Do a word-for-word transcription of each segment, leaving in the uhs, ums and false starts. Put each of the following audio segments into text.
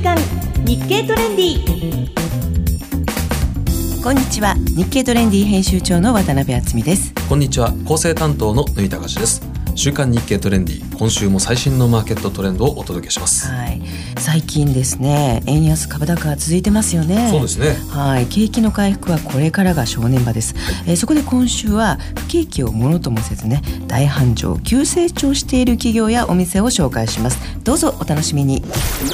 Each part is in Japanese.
刊日経トレンディ。 こんにちは、日経トレンディ編集長の渡辺敦美です。 こんにちは、構成担当の縫井隆です。週刊日経トレンディ、今週も最新のマーケットトレンドをお届けします。 はい、最近ですね、円安株高は続いてますよね。 そうですね。 はい、景気の回復はこれからが正念場です。はい、えー、そこで今週は不景気をものともせずね、大繁盛急成長している企業やお店を紹介します。どうぞお楽しみに。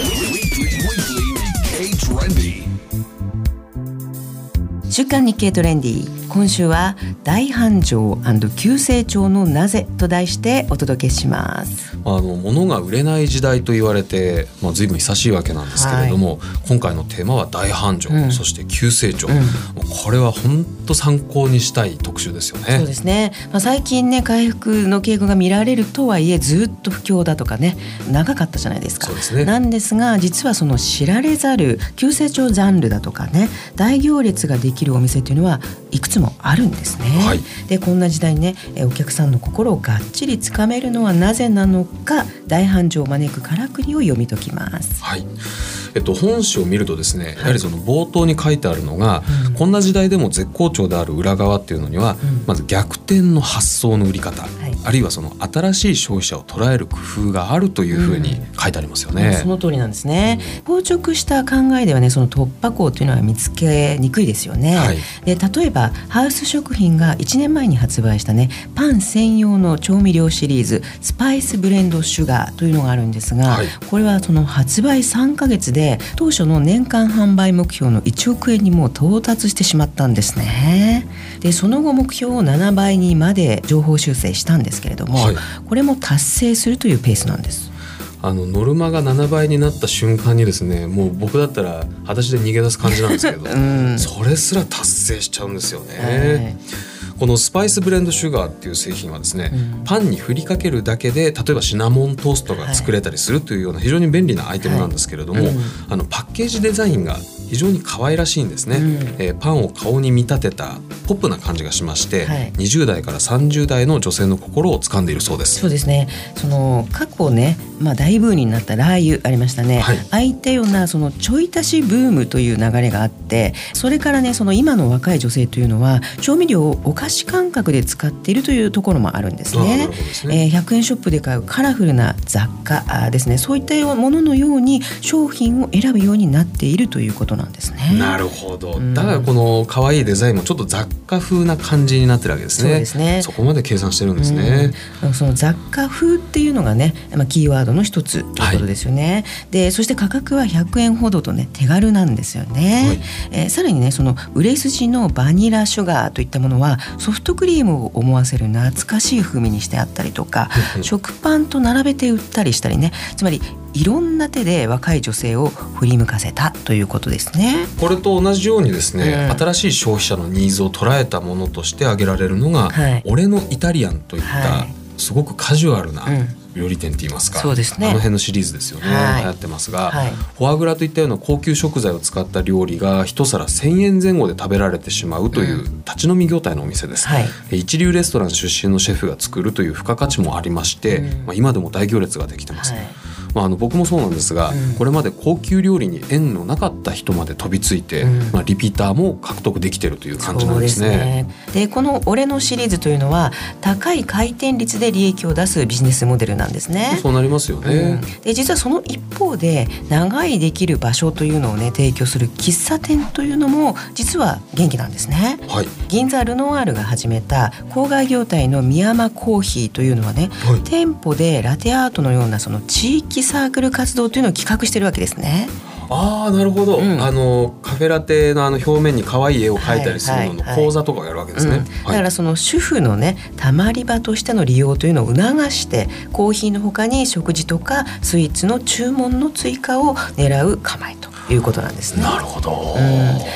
週刊日経トレンディ、今週は大繁盛&急成長のなぜと題してお届けします。 あの物が売れない時代と言われて、まあ、随分久しいわけなんですけれども、はい、今回のテーマは大繁盛、うん、そして急成長、うん、これは本当参考にしたい特集ですよね。 そうですね、まあ、最近ね回復の傾向が見られるとはいえずっと不況だとかね長かったじゃないですか。 そうですね。 なんですが実はその知られざる急成長ジャンルだとかね大行列ができるお店というのはいくつもあるんですね。はい、でこんな時代にねお客さんの心をがっちりつかめるのはなぜなのか、大繁盛を招くからくりを読み解きます。 はい、えっと、本誌を見るとですね、やはりその冒頭に書いてあるのが、うん、こんな時代でも絶好調である裏側っていうのには、うん、まず逆転の発想の売り方、はい、あるいはその新しい消費者を捉える工夫があるというふうに書いてありますよね。 うん、その通りなんですね。うん、硬直した考えではねその突破口というのは見つけにくいですよね。はい、で例えばハウス食品がいちねんまえに発売したねパン専用の調味料シリーズスパイスブレンドシュガーというのがあるんですが、はい、これはその発売さんかげつで当初の年間販売目標のいちおくえんにも到達してしまったんですね。でその後目標をななばいにまで上方修正したんですけれども、はい、これも達成するというペースなんです。 あのノルマがななばいになった瞬間にですね、もう僕だったら裸足で逃げ出す感じなんですけど、うん、それすら達成しちゃうんですよね。はい、このスパイスブレンドシュガーっていう製品はですね、うん、パンに振りかけるだけで例えばシナモントーストが作れたりするというような非常に便利なアイテムなんですけれども、はい、うん、あのパッケージデザインが非常に可愛らしいんですね。うん、えー、パンを顔に見立てたポップな感じがしまして、はい、にじゅうだいからさんじゅうだいの女性の心を掴んでいるそうです。 そうですね。その過去ね、まあ、大ブームになったラー油ありましたね。はい、ああいったようなそのちょい足しブームという流れがあって、それからねその今の若い女性というのは調味料をお菓子感覚で使っているというところもあるんですね。ですね、えー、ひゃくえんショップで買うカラフルな雑貨ですね、そういったもののように商品を選ぶようになっているということなんですね。 なるほど。だからこの可愛いデザインもちょっと雑貨風な感じになってるわけですね。 そうですね。 そこまで計算してるんですね。 うん、その雑貨風っていうのがね、まあ、キーワードの一つということですよね。はい、でそして価格はひゃくえんほどとね手軽なんですよね。はい、えー、さらにねその売れ筋のバニラシュガーといったものはソフトクリームを思わせる懐かしい風味にしてあったりとか食パンと並べて売ったりしたりね、つまりいろんな手で若い女性を振り向かせたということですね。 これと同じようにですね、うん、新しい消費者のニーズを捉えたものとして挙げられるのが、はい、俺のイタリアンといった、はい、すごくカジュアルな料理店って言いますか、 そうですね、 あの辺のシリーズですよね。はい、流行ってますが、はい、フォアグラといったような高級食材を使った料理が一皿せんえんぜん後で食べられてしまうという、うん、立ち飲み業態のお店です。はい、一流レストラン出身のシェフが作るという付加価値もありまして、うん、まあ、今でも大行列ができてます。はい、まあ、あの僕もそうなんですが、うん、これまで高級料理に縁のなかった人まで飛びついて、うん、まあ、リピーターも獲得できているという感じなんですね。 そうですね。でこの俺のシリーズというのは高い回転率で利益を出すビジネスモデルなんですね。 そうなりますよね。うん、 で実はその一方で長いできる場所というのをね提供する喫茶店というのも実は元気なんですね。はい、銀座ルノワールが始めた郊外業態のミヤマコーヒーというのはね、はい、店舗でラテアートのようなその地域サークル活動というのを企画しているわけですね。 あー、なるほど。うん、あのカフェラテのあの表面に可愛い絵を描いたりするのの講座とかをやるわけですね。はいはいはい、うん、だからその主婦のねたまり場としての利用というのを促してコーヒーの他に食事とかスイーツの注文の追加を狙う構えということなんですね。 なるほど。 うん、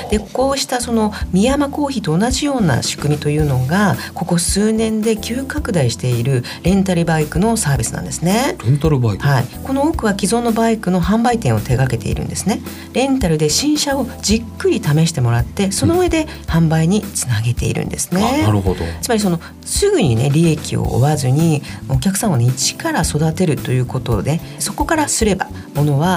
でこうしたそのミヤマコーヒーと同じような仕組みというのがここ数年で急拡大しているレンタルバイクのサービスなんですね。 レンタルバイク、 はい、この多くは既存のバイクの販売店を手掛けているんですね。レンタルで新車をじっくり試してもらってその上で販売につなげているんですね。 うん、なるほど。 つまりそのすぐにね利益を負わずにお客さんをね一から育てるということで、そこからすればものは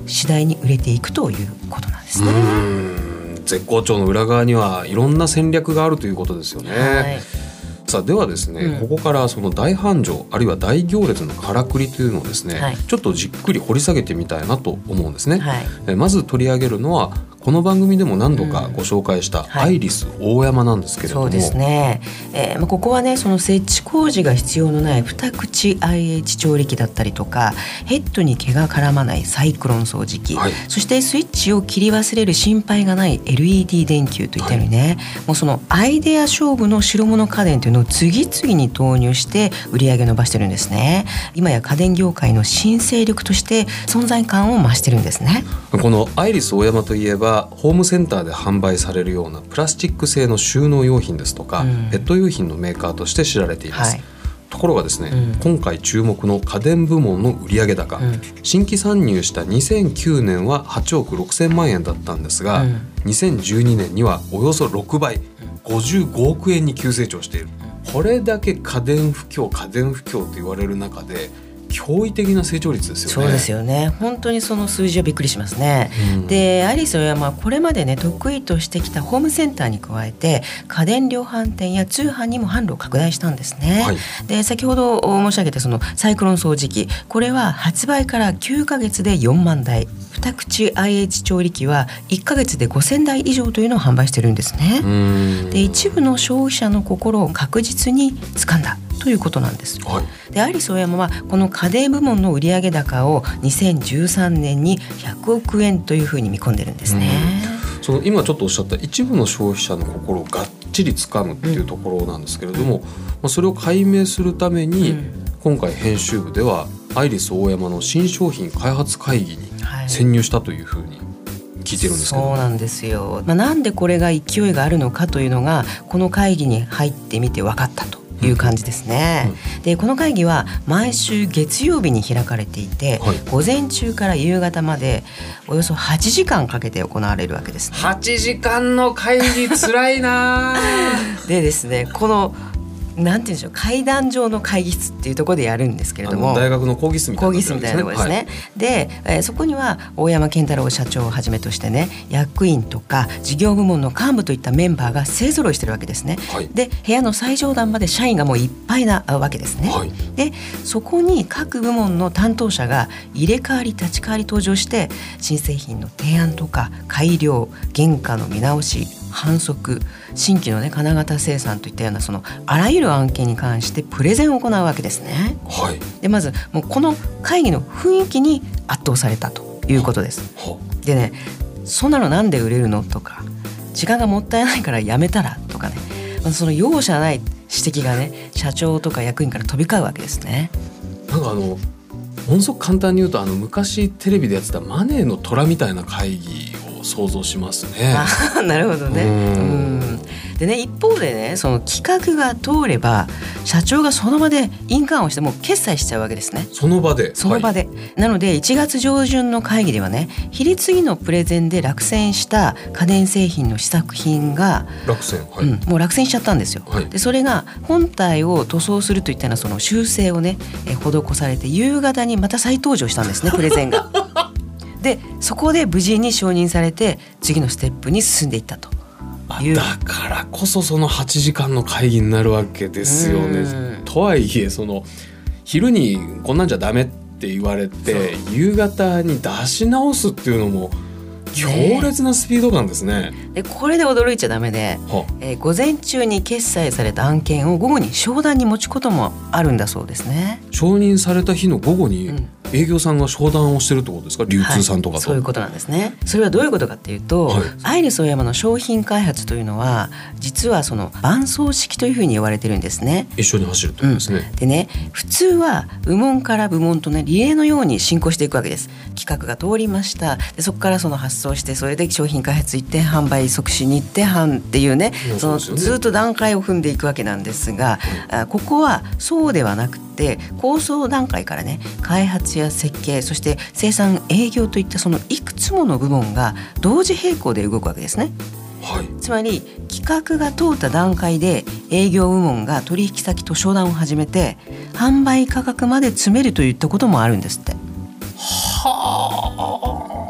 次第に売れていくということなんですね。 うーん、絶好調の裏側にはいろんな戦略があるということですよね。はい、さあではですね、うん、ここからその大繁盛あるいは大行列のからくりというのをですね、はい、ちょっとじっくり掘り下げてみたいなと思うんですね。はい、えまず取り上げるのはこの番組でも何度かご紹介したアイリス大山なんですけれども、 うんはい、そうですね、えーまあ、ここはねその設置工事が必要のない二口 アイエイチ 調理器だったりとかヘッドに毛が絡まないサイクロン掃除機、はい、そしてスイッチを切り忘れる心配がない エルイーディー 電球といったようにね、はい、もうそのアイデア勝負の白物家電というのを次々に投入して売り上げ伸ばしてるんですね。今や家電業界の新勢力として存在感を増してるんですね。 このアイリス大山といえばホームセンターで販売されるようなプラスチック製の収納用品ですとか、うん、ペット用品のメーカーとして知られています。はい、ところがですね、うん、今回注目の家電部門の売上高、うん、新規参入したにせんきゅうねんははちおくろくせんまんえんだったんですが、うん、にせんじゅうにねんにはおよそろくばいごじゅうごおくえんに急成長している。これだけ家電不況家電不況と言われる中で驚異的な成長率ですよね。 そうですよね。本当にその数字はびっくりしますね。うん、でアイリス大山はこれまでね得意としてきたホームセンターに加えて家電量販店や通販にも販路を拡大したんですね。はい、で先ほど申し上げたそのサイクロン掃除機、これは発売からきゅうかげつでよんまんだい、二口 アイエイチ 調理器はいっかげつでごせんだい以上というのを販売してるんですね。で一部の消費者の心を確実に掴んだということなんです。はい、でアイリス大山はこの家電部門の売上高をにせんじゅうさんねんにひゃくおくえんというふうに見込んでるんですね。 その今ちょっとおっしゃった一部の消費者の心をがっちり掴むっていうところなんですけれども、うん、まあ、それを解明するために、うん、今回編集部ではアイリス大山の新商品開発会議に潜入したというふうに聞いてるんですけど、 そうなんですよ。まあ、なんでこれが勢いがあるのかというのがこの会議に入ってみて分かったという感じですね。うん、でこの会議は毎週月曜日に開かれていて、はい、午前中から夕方までおよそはちじかんかけて行われるわけですね。 はちじかんの会議つらいなでですね、このなんていうんでしょう、階段上の会議室っていうところでやるんですけれども、 大学の講義室みたいな、 講義室みたいなところですね。はい、で、えー、そこには大山健太郎社長をはじめとしてね、役員とか事業部門の幹部といったメンバーが勢ぞろいしてるわけですね。はい、で部屋の最上段まで社員がもういっぱいなわけですね。はい、でそこに各部門の担当者が入れ替わり立ち替わり登場して新製品の提案とか改良、原価の見直し、販促、新規の、ね、金型生産といったようなそのあらゆる案件に関してプレゼンを行うわけですね。はい、でまずもうこの会議の雰囲気に圧倒されたということです。でね、そんなのなんで売れるのとか、時間がもったいないからやめたらとかね、その容赦ない指摘がね社長とか役員から飛び交うわけですね。 なんかあのものすごく簡単に言うと、あの昔テレビでやってたマネーの虎みたいな会議を想像しますね。 あ、なるほどね。うんうんでね、一方でね、その企画が通れば社長がその場で印鑑をしてもう決済しちゃうわけですね。 その場でその場で、はい、なのでいちがつ上旬の会議ではね、比率次のプレゼンで落選した家電製品の試作品が落選、はい、 うん、もう落選しちゃったんですよ。はい、でそれが本体を塗装するといったようなその修正をねえ施されて夕方にまた再登場したんですね、プレゼンがでそこで無事に承認されて次のステップに進んでいったと。 だからこそそのはちじかんの会議になるわけですよね。とはいえその昼にこんなんじゃダメって言われて夕方に出し直すっていうのも強烈なスピード感ですね。 でこれで驚いちゃダメで、えー、午前中に決済された案件を午後に商談に持ちこともあるんだそうですね。 承認された日の午後に営業さんが商談をしてるってことですか、流通さんとかと。 はい、そういうことなんですね。それはどういうことかっていうと、はい、アイリスオーヤマの商品開発というのは実はその伴走式というふうに言われてるんですね。 一緒に走るというですね。 うん、でね、普通は部門から部門とねリレーのように進行していくわけです。企画が通りました。でそこからその発送して、それで商品開発行って販売促進に行って販っていうね、そのずっと段階を踏んでいくわけなんですが、うん、ここはそうではなくて構想段階からね開発や設計、そして生産営業といったそのいくつもの部門が同時並行で動くわけですね。はい、つまり企画が通った段階で営業部門が取引先と商談を始めて販売価格まで詰めるといったこともあるんですって。 はあ。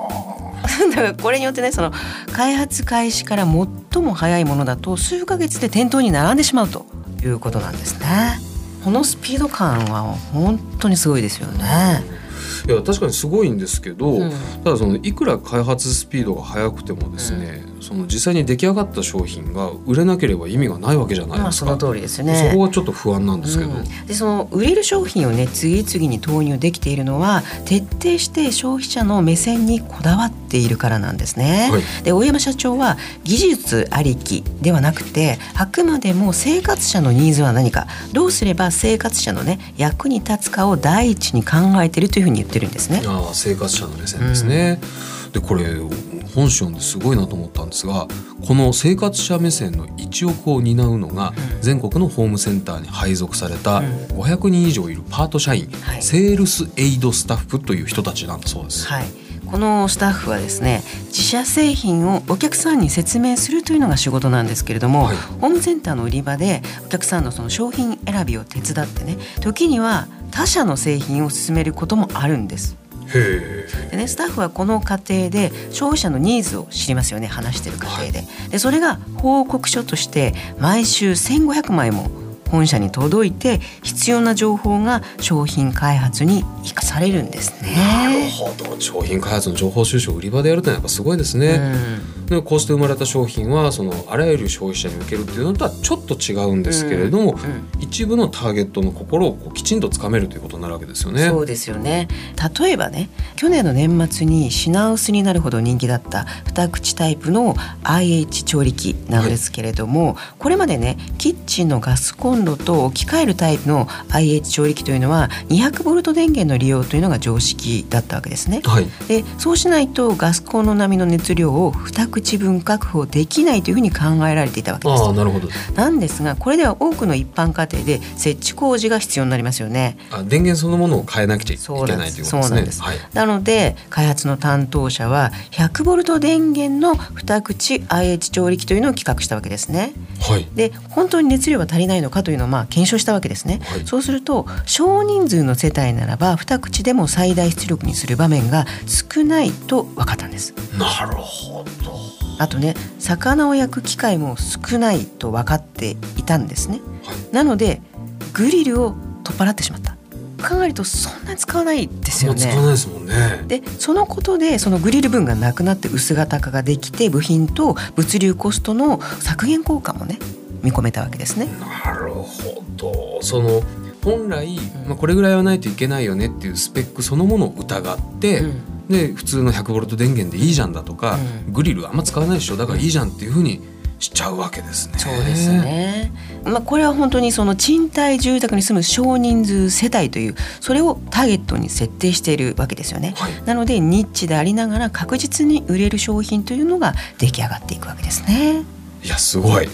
だからこれによってね、その開発開始から最も早いものだと数ヶ月で店頭に並んでしまうということなんですね。このスピード感は本当にすごいですよね。 いや確かにすごいんですけど、うん、ただそのいくら開発スピードが速くてもですね、うん、その実際に出来上がった商品が売れなければ意味がないわけじゃないですか。 まあ、その通りですね。 そこはちょっと不安なんですけど、 うん、でその売れる商品をね次々に投入できているのは徹底して消費者の目線にこだわっているからなんですね、はい、で大山社長は技術ありきではなくて、あくまでも生活者のニーズは何か、どうすれば生活者のね役に立つかを第一に考えているというふうに言ってるんですね。 ああ、生活者の目線ですね、うん、でこれ本書読んですごいなと思ったんですが、この生活者目線の一翼を担うのが全国のホームセンターに配属されたごひゃくにん以上いるパート社員、うん、セールスエイドスタッフという人たちなんだそうです、 はい、このスタッフはですね、自社製品をお客さんに説明するというのが仕事なんですけれども、はい、ホームセンターの売り場でお客さんのその商品選びを手伝ってね、時には他社の製品を勧めることもあるんです。 へでね、スタッフはこの過程で消費者のニーズを知りますよね、話してる過程で、はい、でそれが報告書として毎週せんごひゃくまいも本社に届いて、必要な情報が商品開発に生かされるんですね。 なるほど、商品開発の情報収集を売り場でやるというのはやっぱすごいですね、うん、でこうして生まれた商品はそのあらゆる消費者に受けるっていうのとはちょっと違うんですけれども、うんうん、一部のターゲットの心をこうきちんとつかめるということになるわけですよね。 そうですよね。例えばね、去年の年末に品薄になるほど人気だった二口タイプの アイエイチ 調理器なんですけれども、はい、これまでねキッチンのガスコンロと置き換えるタイプの アイエイチ 調理器というのはにひゃくボルト電源の利用というのが常識だったわけですね、 はい、 でそうしないとガスコンロ並みの熱量をに口分確保できないというふうに考えられていたわけです。 あ、なるほど。 なんですが、これでは多くの一般家庭で設置工事が必要になりますよね。 あ、電源そのものを変えなくちゃいけないということですね。 そうなんです、はい、なので開発の担当者はひゃくボルト電源のに口 アイエイチ 調理器というのを企画したわけですね、 はい、 で本当に熱量が足りないのかというのをまあ検証したわけですね、はい、そうすると少人数の世帯ならばに口でも最大出力にする場面が少ないと分かったんです。 なるほど。 あとね、魚を焼く機会も少ないと分かっていたんですね、はい、なのでグリルを取っ払ってしまった。考えるとそんなに使わないですよね。 使わないですもんね。 でそのことでそのグリル分がなくなって薄型化ができて、部品と物流コストの削減効果もね見込めたわけですね。 なるほど。その本来、まあ、これぐらいはないといけないよねっていうスペックそのものを疑って、うん、で普通のひゃくボルト電源でいいじゃんだとか、うん、グリルあんま使わないでしょだからいいじゃんっていうふうにしちゃうわけですね。 そうですね、まあ、これは本当にその賃貸住宅に住む少人数世帯というそれをターゲットに設定しているわけですよね、はい、なのでニッチでありながら確実に売れる商品というのが出来上がっていくわけですね。 いやすごい、うん、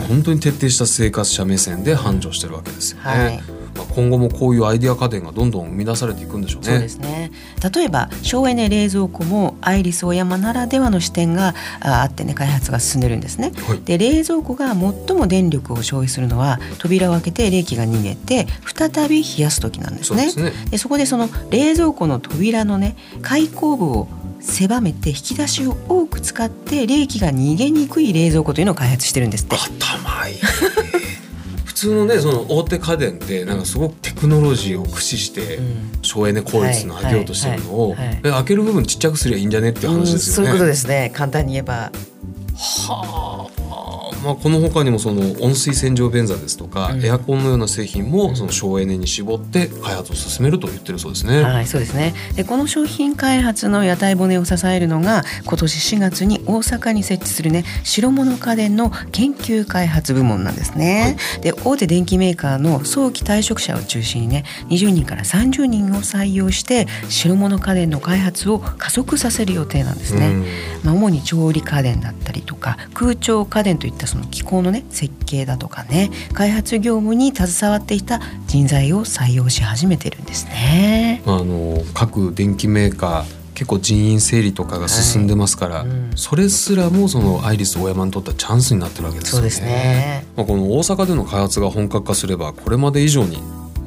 本当に徹底した生活者目線で繁盛してるわけですよね、はい。まあ、今後もこういうアイデア家電がどんどん生み出されていくんでしょうね。 そうですね。例えば省エネ冷蔵庫もアイリスオーヤマならではの視点があってね開発が進んでるんですね、はい、で冷蔵庫が最も電力を消費するのは扉を開けて冷気が逃げて再び冷やす時なんですね。 そうですね。 でそこでその冷蔵庫の扉のね開口部を狭めて引き出しを多く使って冷気が逃げにくい冷蔵庫というのを開発してるんですって。 頭いい普通のねその大手家電ってなんかすごくテクノロジーを駆使して省エネ効率の上げようとしてるのを開ける部分ちっちゃくすればいいんじゃねっていう話ですよね、 うん、そういうことですね。簡単に言えばはあ、まあ、この他にもその温水洗浄便座ですとか、うん、エアコンのような製品もその省エネに絞って開発を進めると言ってるそうですね、 はい、そうですね。でこの商品開発の屋台骨を支えるのが今年しがつに大阪に設置するね白物家電の研究開発部門なんですね、はい、で大手電機メーカーの早期退職者を中心にねにじゅうにんからさんじゅうにんを採用して白物家電の開発を加速させる予定なんですね、まあ、主に調理家電だったりとか空調家電といったその機構のね設計だとかね開発業務に携わっていた人材を採用し始めてるんですね。 あの各電機メーカー結構人員整理とかが進んでますから、はい、うん、それすらもそのアイリスオーヤマにとってはチャンスになってるわけですよね。 そうですね。 まあ、この大阪での開発が本格化すればこれまで以上に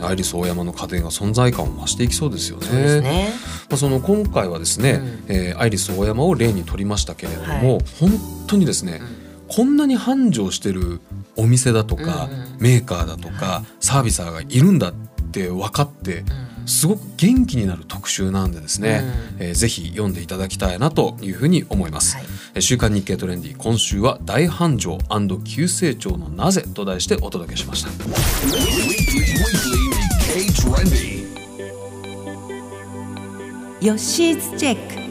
アイリスオーヤマの家電が存在感を増していきそうですよね。 そうですね。 まあ、その今回はですね、うんえー、アイリスオーヤマを例にとりましたけれども、はい、本当にですね、うん、こんなに繁盛してるお店だとか、うんうん、メーカーだとか、はい、サービサーがいるんだって分かって、うんすごく元気になる特集なんでですね、うんえー、ぜひ読んでいただきたいなというふうに思います、はい、週刊日経トレンディ今週は大繁盛&急成長のなぜと題してお届けしました。 ヨッシーズチェック。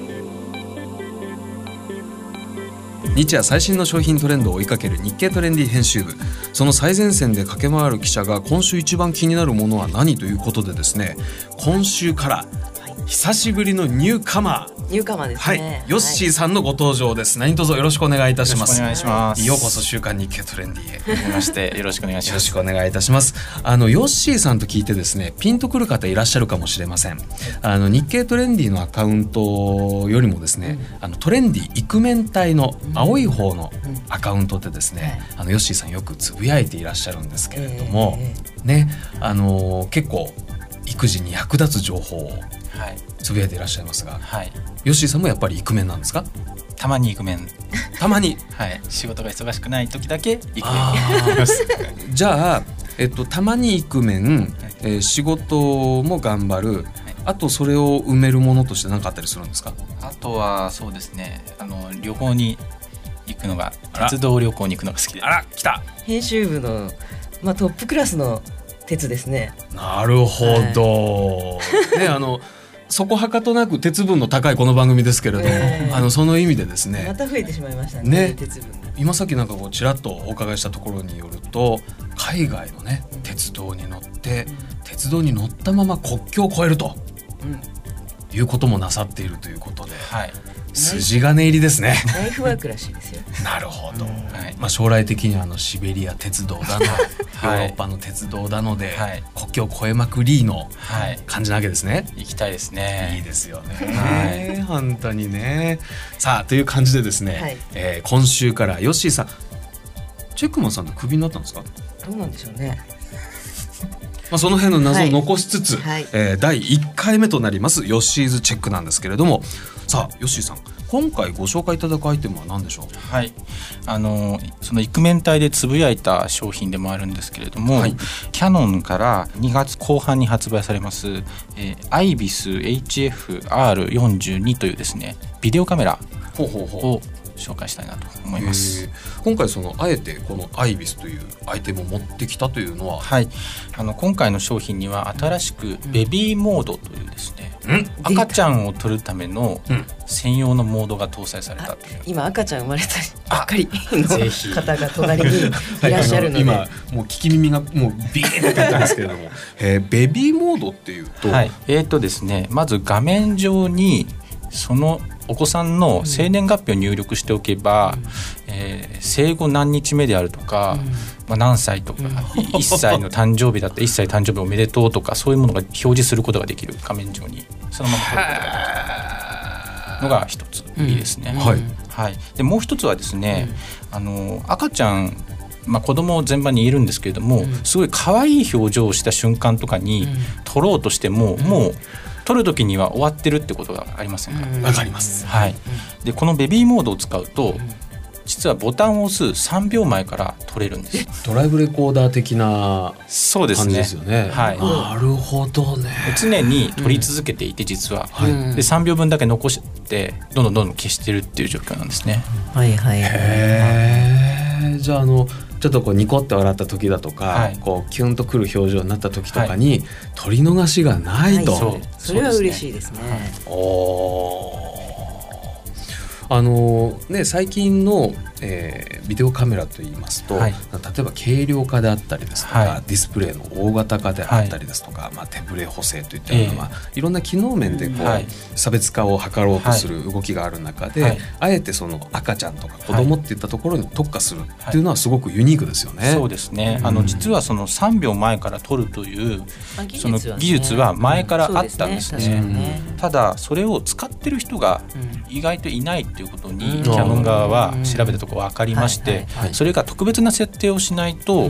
日夜最新の商品トレンドを追いかける日経トレンディ編集部、その最前線で駆け回る記者が今週一番気になるものは何ということでですね、今週から久しぶりのニューカマーニューカマーですね、 はい、ヨッシーさんのご登場です。何卒よろしくお願いいたします。 よろしくお願いします。 ようこそ週刊日経トレンディへ。 はじめましてよろしくお願いします。 よろしくお願いいたします。あのヨッシーさんと聞いてですね、ピンとくる方いらっしゃるかもしれません。あの日経トレンディのアカウントよりもですね、うん、あのトレンディイクメン隊の青い方のアカウントでですね、うん、あのヨッシーさんよくつぶやいていらっしゃるんですけれども、えー、ね、あの結構育児に役立つ情報をつぶやいていらっしゃいますが、はい、ヨッシーさんもやっぱりイクメンなんですか？ たまにイクメン。 たまに、 はい、仕事が忙しくない時だけイクメンになります。 じゃあ、えっと、たまにイクメン、はいえー、仕事も頑張る、はい、あとそれを埋めるものとして何かあったりするんですか？ あとはそうですね、あの旅行に行くのが鉄道旅行に行くのが好きで。 あら来た。 編集部の、まあ、トップクラスの鉄ですね。 なるほど、はいね、あのそこはかとなく鉄分の高いこの番組ですけれども、えー、あのその意味でですね、 また増えてしまいました ね, ね鉄分。 今さっきなんかこうちらっとお伺いしたところによると、海外のね鉄道に乗って、うん、鉄道に乗ったまま国境を越えると、うん、いうこともなさっているということで、はい、筋金入りですね。 ライフワークらしいですよ。 なるほど、はいまあ、将来的にはあのシベリア鉄道だの、はい、ヨーロッパの鉄道だので、はい、国境を越えまくりの感じなわけですね、はい、 行きたいですね。 いいですよね、はい、本当にね。さあという感じでですね、はいえー、今週からヨッシーさん、チェックマンさんってクビになったんですか？ どうなんでしょうね。 まあ、その辺の謎を残しつつ、はいえー、だいいっかいめとなりますヨッシーズチェックなんですけれども、さあヨッシーさん、今回ご紹介いただくアイテムは何でしょう？ はい、あのそのイクメン隊でつぶやいた商品でもあるんですけれども、はい、キヤノンからにがつこう半に発売されます、えー、アイビス エイチエフアールよんじゅうに というですねビデオカメラを紹介したいなと思います。 今回そのあえてこのアイビスというアイテムを持ってきたというのは、 はい、あの今回の商品には新しくベビーモードというですね、うん、赤ちゃんを撮るための専用のモードが搭載されたという、 うん、今赤ちゃん生まれたばっかりの方が隣にいらっしゃるので、 はい、今もう聞き耳がもうビーッと立ったんですけれども、えー、ベビーモードっていうと、 はい、えーとですね、まず画面上にそのお子さんの生年月日を入力しておけば、うんえー、生後何日目であるとか、うんまあ、何歳とか、うん、いっさいの誕生日だったらいっさい誕生日おめでとうとか、そういうものが表示することができる、画面上にそのまま撮ることができるのが一ついいですね、うんはいはい、でもう一つはですね、うん、あの赤ちゃんまあ、子供全般にいるんですけれども、うん、すごい可愛い表情をした瞬間とかに撮ろうとしても、うん、もう撮る時には終わってるってことがありませんか？ わかります、 はい、でこのベビーモードを使うと、うん、実はボタンを押すさんびょうまえから撮れるんです。 ドライブレコーダー的な感じですよね。 はい、 なるほどね。 常に撮り続けていて、実は、うん、でさんびょうぶんだけ残してどんどんどんどん消してるっていう状況なんですね。 はいはい、 へー、じゃああのちょっとこうニコって笑った時だとか、はい、こうキュンとくる表情になった時とかに、はい、取り逃しがないと、はい、 そうそれは嬉しいですね。 おー、あのね、最近の、えー、ビデオカメラといいますと、はい、例えば軽量化であったりですとか、はい、ディスプレイの大型化であったりですとか、はいまあ、手ブレ補正といったような、えーまあ、いろんな機能面でこう、はい、差別化を図ろうとする動きがある中で、はい、あえてその赤ちゃんとか子供っていったところに特化するっていうのはすごくユニークですよね。 はい、そうですね、うん、あの実はそのさんびょうまえから撮るという、まあ技術はね、その技術は前からあったんですね。うん、ね、ただそれを使ってる人が意外といないっていうことに、うん、キヤノン側は調べたところ分かりまして、それが特別な設定をしないと、うん、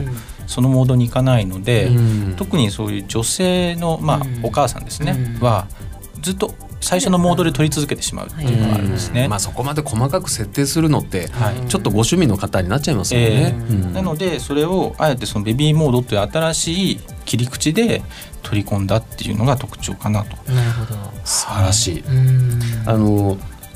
そのモードに行かないので、 うん、 特にそういう女性の、まあうん、 お母さんですね、 うん、 はずっと最初のモードで撮り続けてしまうっていうのがあるんですね、 まあ、そこまで細かく設定するのって、 はい、 ちょっとご趣味の方になっちゃいますよね、 えーうん、なのでそれをあえてそのベビーモードという新しい切り口で取り込んだっていうのが特徴かなと。 なるほど、 素晴らしい。 うんあの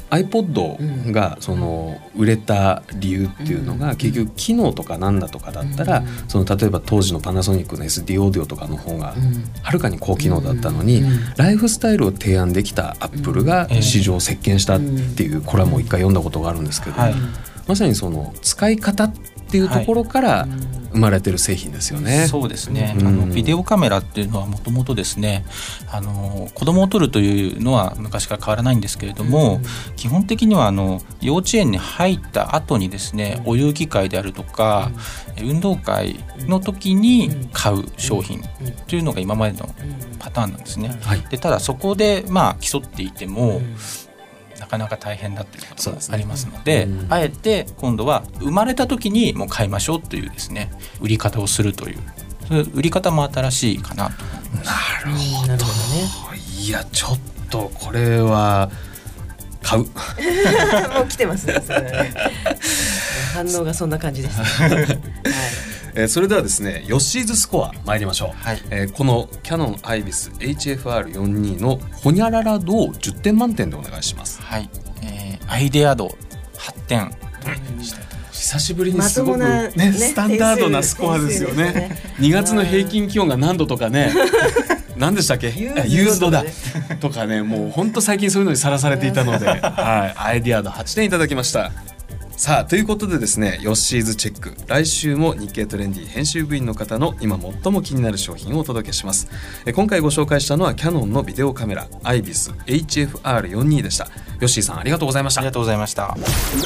iPod がその売れた理由っていうのが結局機能とかなんだとかだったらその例えば当時のパナソニックの エスディー オーディオとかの方がはるかに高機能だったのにライフスタイルを提案できた Apple が市場を席巻したっていうこれはもう一回読んだことがあるんですけど、まさにその使い方っていうところから生まれてる製品ですよね。 そうですね、うん、あのビデオカメラっていうのはもともとですね、あの子供を撮るというのは昔から変わらないんですけれども、うん、基本的にはあの幼稚園に入った後にですね、お遊戯会であるとか、うん、運動会の時に買う商品というのが今までのパターンなんですね、はい、でただそこでまあ競っていても、うんなかなか大変だっていうことがありますので、うん、あえて今度は生まれた時にもう買いましょうというですね売り方をするというそういう売り方も新しいかなと思います。 なるほど、なるほどね。いやちょっとこれは買うもう来てますね、それね反応がそんな感じです、ねはいえー、それではですねヨッシーズスコア参りましょう、 はいえー、このキヤノンアイビス エイチエフアールよんじゅうに のホニャララ度をじゅってん満点でお願いします。 はい、えー、アイデア度はってんとしたいと思います。 久しぶりにすごく、ねね、スタンダードなスコアですよね。ねにがつの平均気温が何度とかね何でしたっけユーズドだとかねもう本当最近そういうのにさらされていたので、はい、アイデア度はってんいただきました。さあということでですねヨッシーズチェック来週も日経トレンディ編集部員の方の今最も気になる商品をお届けします。え今回ご紹介したのはキヤノンのビデオカメラアイビス エイチエフアールよんじゅうに でした。ヨッシーさんありがとうございました。 ありがとうございました。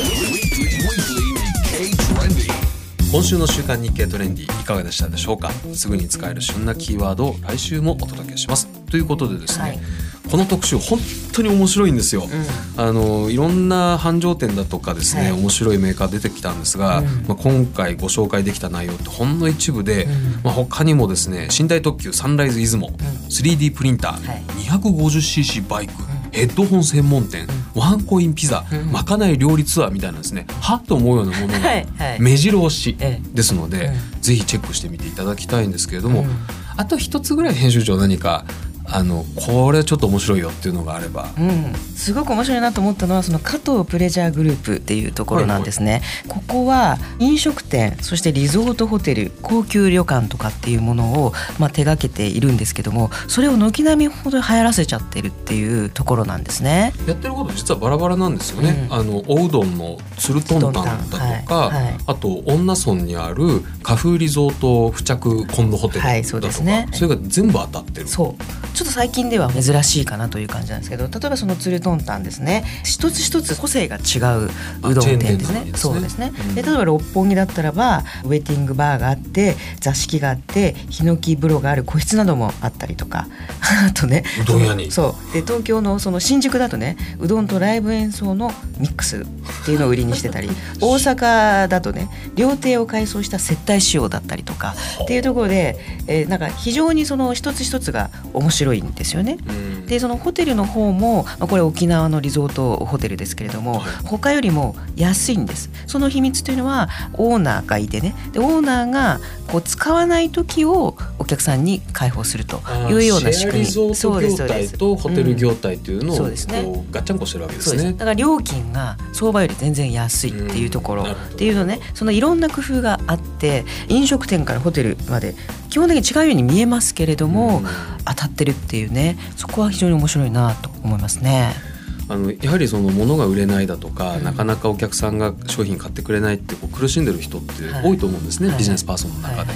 今週の週刊日経トレンディいかがでしたでしょうか。すぐに使える旬なキーワードを来週もお届けしますということでですね、はい、この特集本当に面白いんですよ、うん、あのいろんな繁盛店だとかですね、はい、面白いメーカー出てきたんですが、うんまあ、今回ご紹介できた内容ってほんの一部で、うんまあ、他にもですね寝台特急サンライズ出雲、うん、スリーディー プリンター、はい、にひゃくごじゅっシーシー バイク、うん、ヘッドホン専門店、うん、ワンコインピザ、うん、まかない料理ツアーみたいなですねはっと思うようなものが目白押しですので、うん、ぜひチェックしてみていただきたいんですけれども、うん、あと一つぐらい編集長何かあのこれちょっと面白いよっていうのがあれば、 うん、すごく面白いなと思ったのはその加藤プレジャーグループっていうところなんですね、はいはい、ここは飲食店そしてリゾートホテル高級旅館とかっていうものを、まあ、手掛けているんですけどもそれを軒並みほど流行らせちゃってるっていうところなんですね。 やってること実はバラバラなんですよね、うん、あのおうどんのつるとんたんだとか、はいはい、あと恩納村にある花風リゾート付着コンロホテルだとか、はい、そうですね、それが全部当たってる。 そうちょっと最近では珍しいかなという感じなんですけど例えばそのつるとんたんですね一つ一つ個性が違ううどん店ですね。そうですね、うん、で例えば六本木だったらばウェイティングバーがあって座敷があってヒノキ風呂がある個室などもあったりとかあとねうどん屋にそうで東京のその新宿だとねうどんとライブ演奏のミックスっていうのを売りにしてたり大阪だとね料亭を改装した接待仕様だったりとかっていうところで、えー、なんか非常にその一つ一つが面白いんですよね。でそのホテルの方もこれ沖縄のリゾートホテルですけれども、はい、他よりも安いんです。その秘密というのはオーナーがいてねでオーナーがこう使わない時をお客さんに開放するというような仕組み。 シェアリゾート業態とホテル業態というのをこうガッチャンコしてるわけですね。そうです。だから料金が相場より全然安いっていうところっていうのねそのいろんな工夫があって飲食店からホテルまで基本的に違うように見えますけれども当たってるっていうねそこは非常に面白いなと思いますね。 あのやはりその物が売れないだとか、うん、なかなかお客さんが商品買ってくれないってこう苦しんでる人って多いと思うんですね、はい、ビジネスパーソンの中で、はいはい、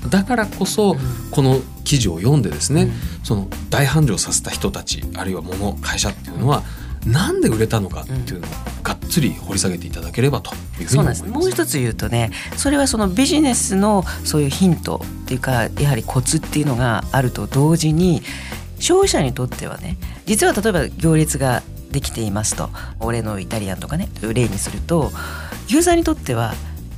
だからこそ、うん、この記事を読んでですね、うん、その大繁盛させた人たちあるいは物会社っていうのはなんで売れたのかっていうのをがっつり掘り下げていただければというふうに思います。 そうなんです。もう一つ言うとねそれはそのビジネスのそういうヒントっていうかやはりコツっていうのがあると同時に消費者にとってはね実は例えば行列ができていますと俺のイタリアンとかね例にするとユーザーにとっては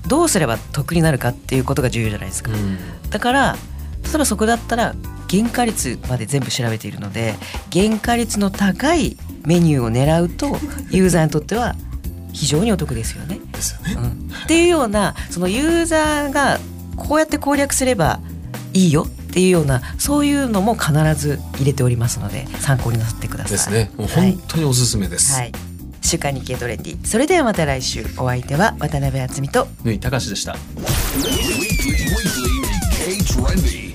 どうすれば得になるかっていうことが重要じゃないですか、うん、だから例えばそこだったら原価率まで全部調べているので原価率の高いメニューを狙うとユーザーにとっては非常にお得ですよね。 ですよね、 うん、っていうようなそのユーザーがこうやって攻略すればいいよっていうようなそういうのも必ず入れておりますので参考になさってください。 ですね。もう本当におすすめです、 はいはい、週刊日経トレンディ、それではまた来週。お相手は渡辺敦美と縫井隆でした。